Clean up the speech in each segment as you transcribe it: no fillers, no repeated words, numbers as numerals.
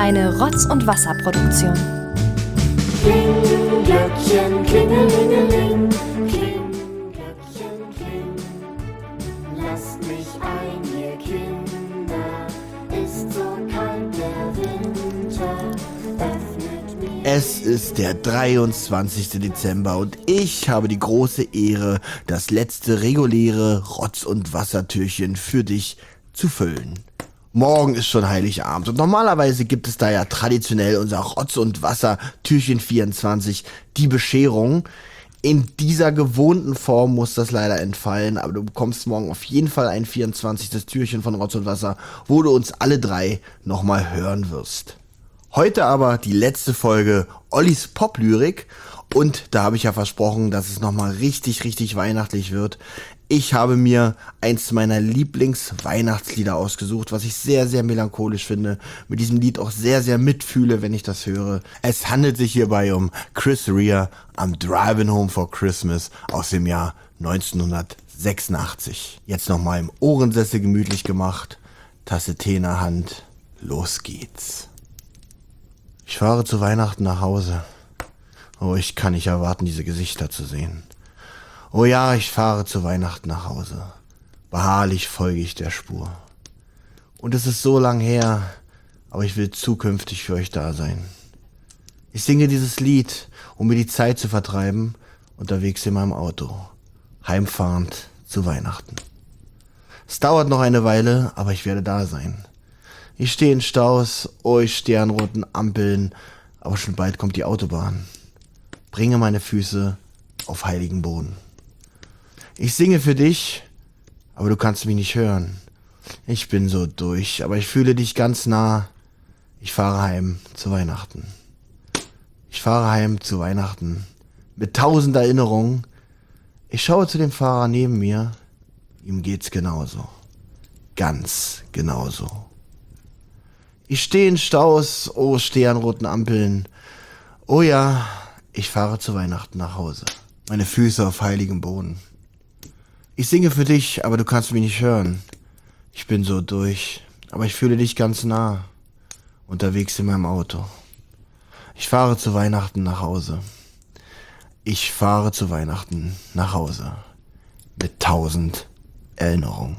Eine Rotz- und Wasser-Produktion. Kling, Glöckchen, klingelingeling, kling, Glöckchen, kling. Lasst mich ein, ihr Kinder, ist so kalt der Winter, öffnet mir. Es ist der 23. Dezember und ich habe die große Ehre, das letzte reguläre Rotz- und Wassertürchen für dich zu füllen. Morgen ist schon Heiligabend und normalerweise gibt es da ja traditionell unser Rotz- und Wasser-Türchen 24, die Bescherung. In dieser gewohnten Form muss das leider entfallen, aber du bekommst morgen auf jeden Fall ein 24. Türchen von Rotz und Wasser, wo du uns alle drei nochmal hören wirst. Heute aber die letzte Folge Ollis Pop-Lyrik und da habe ich ja versprochen, dass es nochmal richtig weihnachtlich wird. Ich habe mir eins meiner Lieblings-Weihnachtslieder ausgesucht, was ich sehr melancholisch finde. Mit diesem Lied auch sehr mitfühle, wenn ich das höre. Es handelt sich hierbei um Chris Rea, I'm Driving Home for Christmas aus dem Jahr 1986. Jetzt nochmal im Ohrensessel gemütlich gemacht, Tasse Tee in der Hand, los geht's. Ich fahre zu Weihnachten nach Hause. Oh, ich kann nicht erwarten, diese Gesichter zu sehen. Oh ja, ich fahre zu Weihnachten nach Hause. Beharrlich folge ich der Spur. Und es ist so lang her, aber ich will zukünftig für euch da sein. Ich singe dieses Lied, um mir die Zeit zu vertreiben, unterwegs in meinem Auto, heimfahrend zu Weihnachten. Es dauert noch eine Weile, aber ich werde da sein. Ich stehe in Staus, oh ich stehe an roten Ampeln, aber schon bald kommt die Autobahn. Bringe meine Füße auf heiligen Boden. Ich singe für dich, aber du kannst mich nicht hören. Ich bin so durch, aber ich fühle dich ganz nah. Ich fahre heim zu Weihnachten. Ich fahre heim zu Weihnachten mit 1000 Erinnerungen. Ich schaue zu dem Fahrer neben mir. Ihm geht's genauso. Ganz genauso. Ich stehe in Staus, oh, stehe an roten Ampeln. Oh ja, ich fahre zu Weihnachten nach Hause. Meine Füße auf heiligem Boden. Ich singe für dich, aber du kannst mich nicht hören. Ich bin so durch, aber ich fühle dich ganz nah. Unterwegs in meinem Auto. Ich fahre zu Weihnachten nach Hause. Ich fahre zu Weihnachten nach Hause. Mit 1000 Erinnerungen.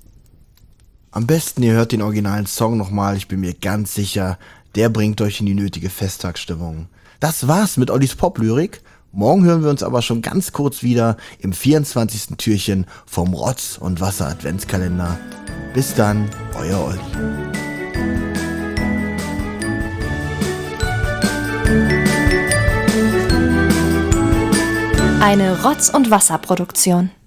Am besten ihr hört den originalen Song nochmal, ich bin mir ganz sicher, der bringt euch in die nötige Festtagsstimmung. Das war's mit Ollis Pop-Lyrik. Morgen hören wir uns aber schon ganz kurz wieder im 24. Türchen vom Rotz- und Wasser-Adventskalender. Bis dann, euer Olli. Eine Rotz- und Wasser-Produktion.